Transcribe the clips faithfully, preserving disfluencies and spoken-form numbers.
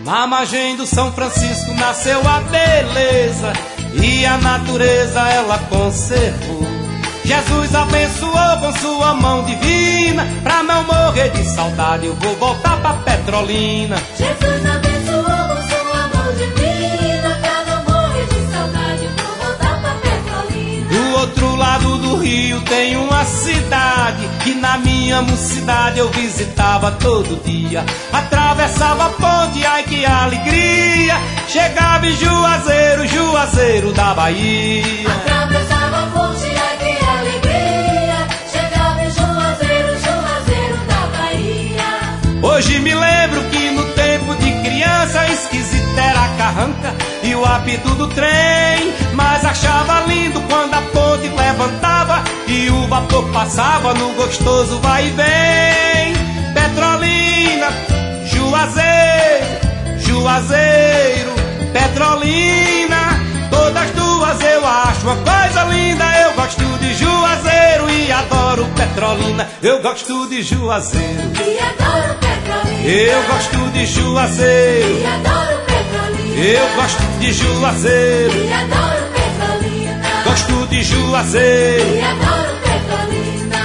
Na margem do São Francisco nasceu a beleza e a natureza ela conservou. Jesus abençoou com sua mão divina. Pra não morrer de saudade eu vou voltar pra Petrolina. Jesus abençoou com sua mão divina. Pra não morrer de saudade eu vou voltar pra Petrolina. Do outro lado do rio tem uma cidade que na minha mocidade eu visitava todo dia. Atravessava a ponte, ai que alegria. Chegava em Juazeiro, Juazeiro da Bahia. Atravessava a ponte, ai que alegria. Chegava em Juazeiro, Juazeiro da Bahia. Hoje me lembro que no tempo de criança esquisita era a carranca e o apito do trem. Mas achava lindo quando a ponte levantava e o vapor passava no gostoso vai e vem. Petrolina, Juazeiro, Juazeiro, Petrolina, todas duas eu acho uma coisa linda. Eu gosto de Juazeiro e adoro Petrolina. Eu gosto de Juazeiro E adoro Petrolina. Eu gosto de Juazeiro E adoro Petrolina. Eu gosto de Juazeiro E adoro Petrolina. Gosto de Juazeiro E adoro Petrolina.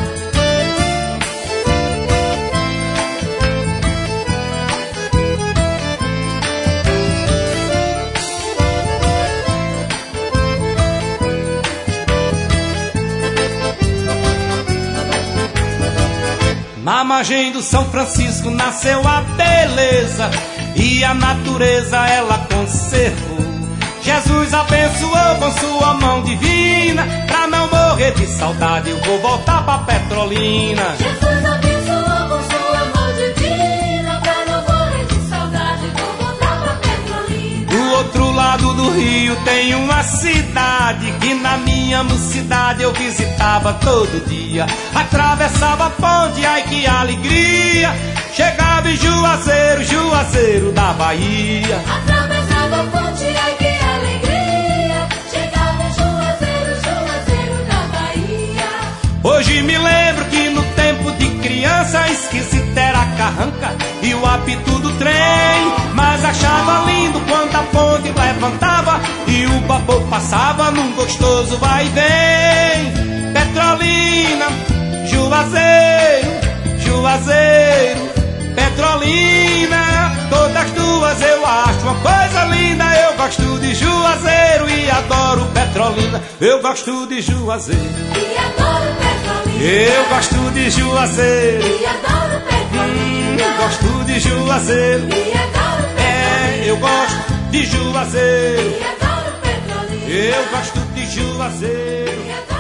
Na margem do São Francisco nasceu a beleza e a natureza ela conservou. Jesus abençoou com sua mão divina. Pra não morrer de saudade eu vou voltar pra Petrolina. Jesus abençoou com sua mão divina. Pra não morrer de saudade vou voltar pra Petrolina. Do outro lado do rio tem uma cidade que na minha mocidade eu visitava todo dia. Atravessava a ponte, ai que alegria. Chegava em Juazeiro, Juazeiro da Bahia. Atravessava a ponte, ai que alegria. Chegava em Juazeiro, Juazeiro da Bahia. Hoje me lembro que no tempo de criança esquisita era a carranca e o apito do trem. Mas achava lindo quando a ponte levantava e o vapor passava num gostoso vai e vem. Petrolina, Juazeiro, Juazeiro, Petrolina, todas duas eu acho uma coisa linda. Eu gosto de Juazeiro e adoro Petrolina. Eu gosto de Juazeiro E adoro Petrolina. Eu gosto de Juazeiro E adoro hum, Petrolina. Gosto de Juazeiro E adoro Petrolina. É, eu gosto de Juazeiro E adoro Petrolina. Eu gosto de Juazeiro E adoro